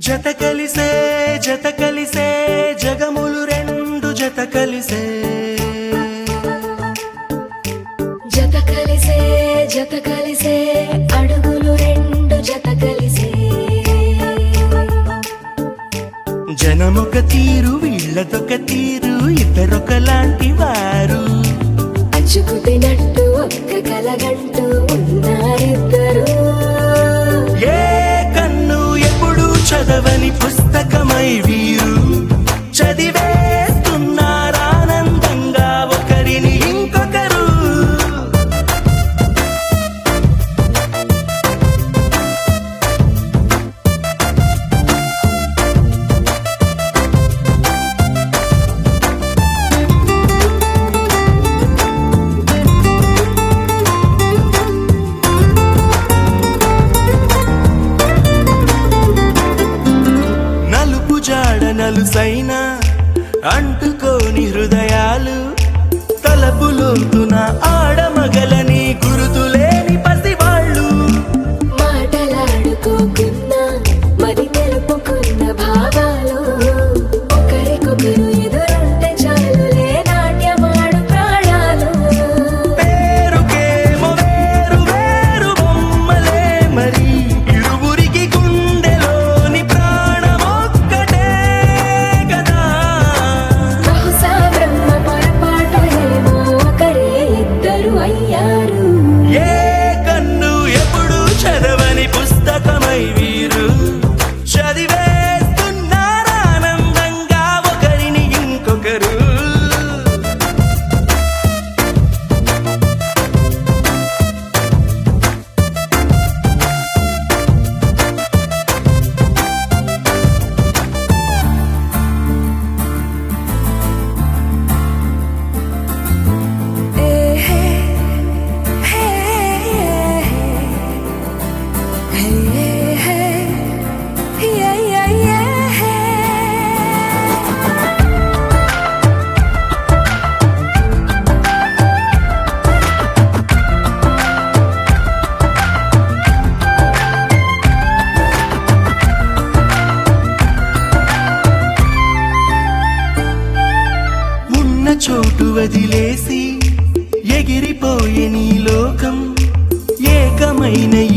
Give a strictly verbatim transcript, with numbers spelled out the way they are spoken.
జత కలిసే జత కలిసే జగములు రెండు జత కలిసే జత కలిసే జత కలిసే అడుగులు రెండు జత కలిసే జనమొక తీరు వీళ్ళదొక తీరు ఇద్దరొకలాంటి వారు అచ్చుకుతినట్టు ఒక్క కలగంటూ ఉన్నారిద్దరు ఏ కన్ను ఎప్పుడు చదవని పుస్తకమై వీరు చదివేస్తున్నారానందంగా ఒకరిని ఇంకొకరు నలుసైన అంటుకోని హృదయాలు తలపులోతున ఆడమగలని గురుతులేని పసివాళ్ళు మాటలాడుకోకున్నా మరి తెలుపుకున్న భావాలు ఒకరికొకరు ఎదురుంటే చాలులే నాట్యమాడు ప్రాణాలు పేరుకేమో వేరు వేరు బొమ్మలే మరి ఇరువురికి గుండెలోని ప్రాణమొక్కటే కదా బహుశా బ్రహ్మ పొరపాటు ఏమో ఒకరే ఇద్దరు అయ్యారు ఏ కన్ను ఎప్పుడు చదవని పుస్తకమై వీరు చదివేస్తున్నారానందంగా ఒకరిని ఇంకొకరు చోటు వదిలేసి ఎగిరిపోయే నీ లోకం ఏకమైన